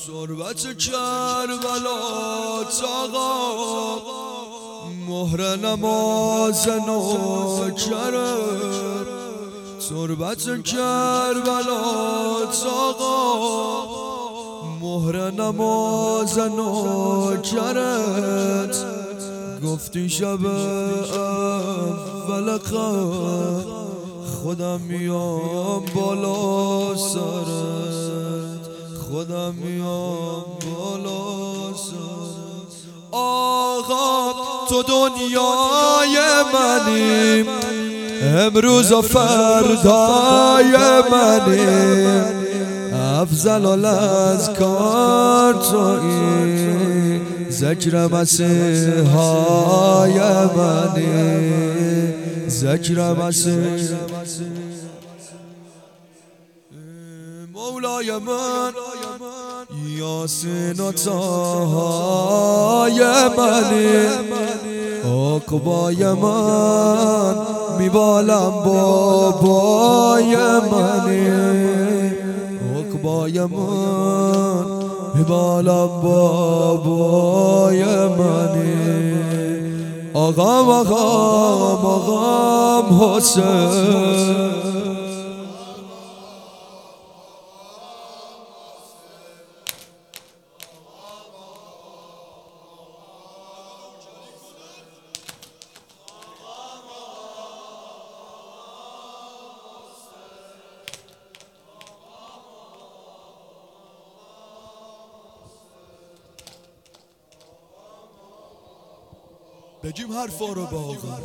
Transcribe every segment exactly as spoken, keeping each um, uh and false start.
تربت کربلا آقا مهر نماز نوکرت تربت کربلا آقا مهر نماز نوکرت گفتی شب اول قدر خودم میام بالا سرت خودم میام بالا سرت آقا تو دنیای منی امروز و فردای منی افضل الاذکار تویی ذکر مسیحای منی ذکر مسیح مولای من یاسین و طاهای منی عقبای من میبالم بابای منی عقبای من میبالم بابای منی آقام آقام آقام حسین بگیم حرفا رو با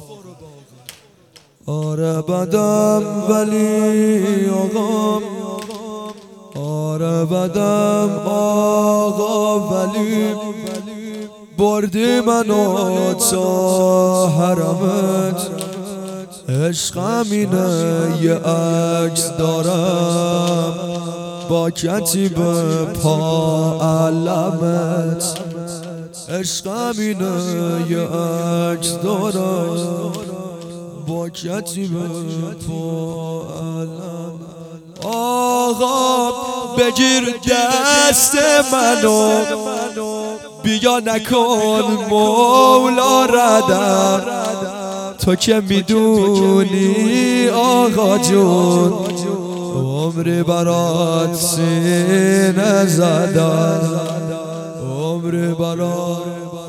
آقا آره بدم ولی آقام آره بدم آقا ولی بردی منو تا حرمت عشقم اینه یه عکس دارم با کتیب پا علمت عشقم اینه یه عکس دارم با کتیب پا علم آقا بگیر دست منو بیا نکن مولا ردم تو که میدونی آقا جون عمری برات سینه زدم عمری برات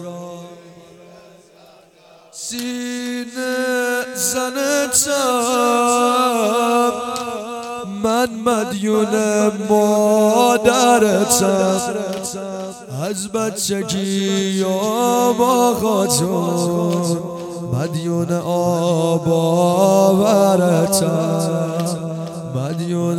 سینه زنتم من مدیون مادرتم از بچگی آقا جون مدیون آباورتم مدیون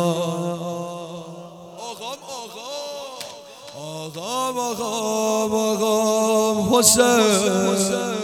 آقام آقام آقام آقام حسین